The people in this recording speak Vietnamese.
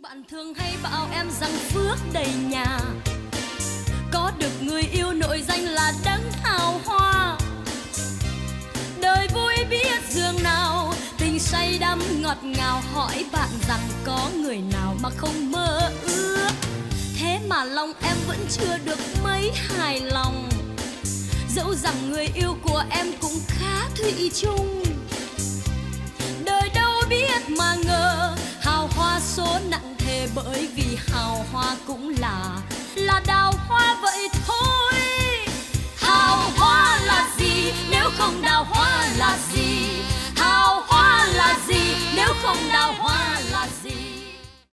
Bạn thường hay bảo em rằng phước đầy nhà, có được người yêu nội danh là đấng hào hoa. Đời vui biết giường nào, tình say đắm ngọt ngào. Hỏi bạn rằng có người nào mà không mơ ước, thế mà lòng em vẫn chưa được mấy hài lòng. Dẫu rằng người yêu của em cũng khá thủy chung, đời đâu biết mà ngờ hào hoa số nặng thề, bởi vì hào hoa cũng là đào hoa vậy thôi. Hào hoa là gì nếu không đào hoa là gì? Hào hoa là gì nếu không đào